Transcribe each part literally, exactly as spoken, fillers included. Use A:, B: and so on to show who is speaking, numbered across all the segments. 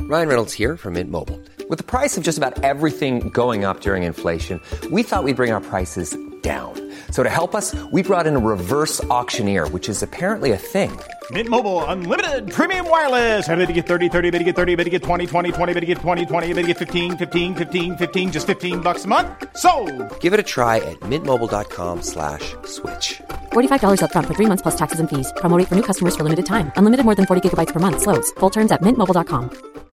A: Ryan Reynolds here from Mint Mobile. With the price of just about everything going up during inflation, we thought we'd bring our prices down. So to help us, we brought in a reverse auctioneer, which is apparently a thing.
B: Mint Mobile Unlimited Premium Wireless. How to get thirty, thirty, how to get thirty, how to get twenty, twenty, twenty, how to get twenty, twenty, how to get fifteen, fifteen, fifteen, fifteen, just fifteen bucks a month? Sold!
A: Give it a try at mintmobile.com slash switch.
C: forty-five dollars up front for three months plus taxes and fees. Promo rate for new customers for limited time. Unlimited more than forty gigabytes per month. Slows full terms at mint mobile dot com.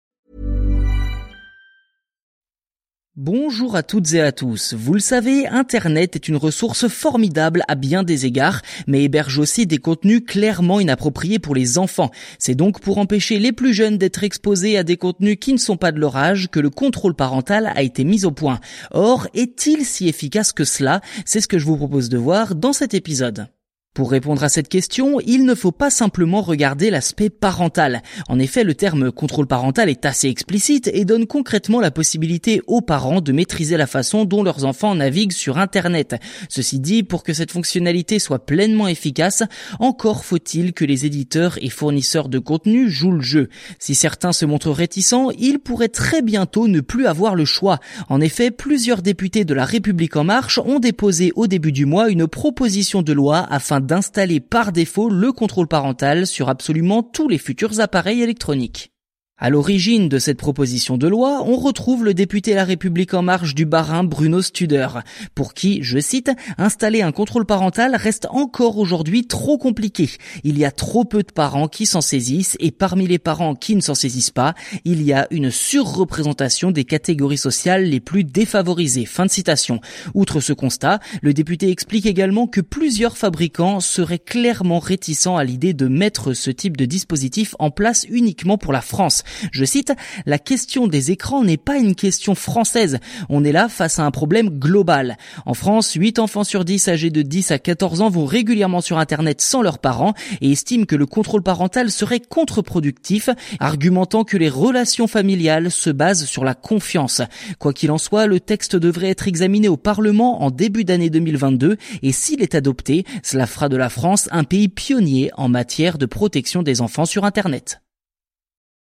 D: Bonjour à toutes et à tous. Vous le savez, Internet est une ressource formidable à bien des égards, mais héberge aussi des contenus clairement inappropriés pour les enfants. C'est donc pour empêcher les plus jeunes d'être exposés à des contenus qui ne sont pas de leur âge que le contrôle parental a été mis au point. Or, est-il si efficace que cela ? C'est ce que je vous propose de voir dans cet épisode. Pour répondre à cette question, il ne faut pas simplement regarder l'aspect parental. En effet, le terme contrôle parental est assez explicite et donne concrètement la possibilité aux parents de maîtriser la façon dont leurs enfants naviguent sur Internet. Ceci dit, pour que cette fonctionnalité soit pleinement efficace, encore faut-il que les éditeurs et fournisseurs de contenu jouent le jeu. Si certains se montrent réticents, ils pourraient très bientôt ne plus avoir le choix. En effet, plusieurs députés de La République En Marche ont déposé au début du mois une proposition de loi afin d'installer par défaut le contrôle parental sur absolument tous les futurs appareils électroniques. À l'origine de cette proposition de loi, on retrouve le député La République En Marche du Bas-Rhin Bruno Studer, pour qui, je cite, « installer un contrôle parental reste encore aujourd'hui trop compliqué. Il y a trop peu de parents qui s'en saisissent et parmi les parents qui ne s'en saisissent pas, il y a une surreprésentation des catégories sociales les plus défavorisées. » Fin de citation. Outre ce constat, le député explique également que plusieurs fabricants seraient clairement réticents à l'idée de mettre ce type de dispositif en place uniquement pour la France. Je cite, « La question des écrans n'est pas une question française. On est là face à un problème global. En France, huit enfants sur dix âgés de dix à quatorze ans vont régulièrement sur Internet sans leurs parents et estiment que le contrôle parental serait contre-productif, argumentant que les relations familiales se basent sur la confiance. Quoi qu'il en soit, le texte devrait être examiné au Parlement en début d'année deux mille vingt-deux et s'il est adopté, cela fera de la France un pays pionnier en matière de protection des enfants sur Internet.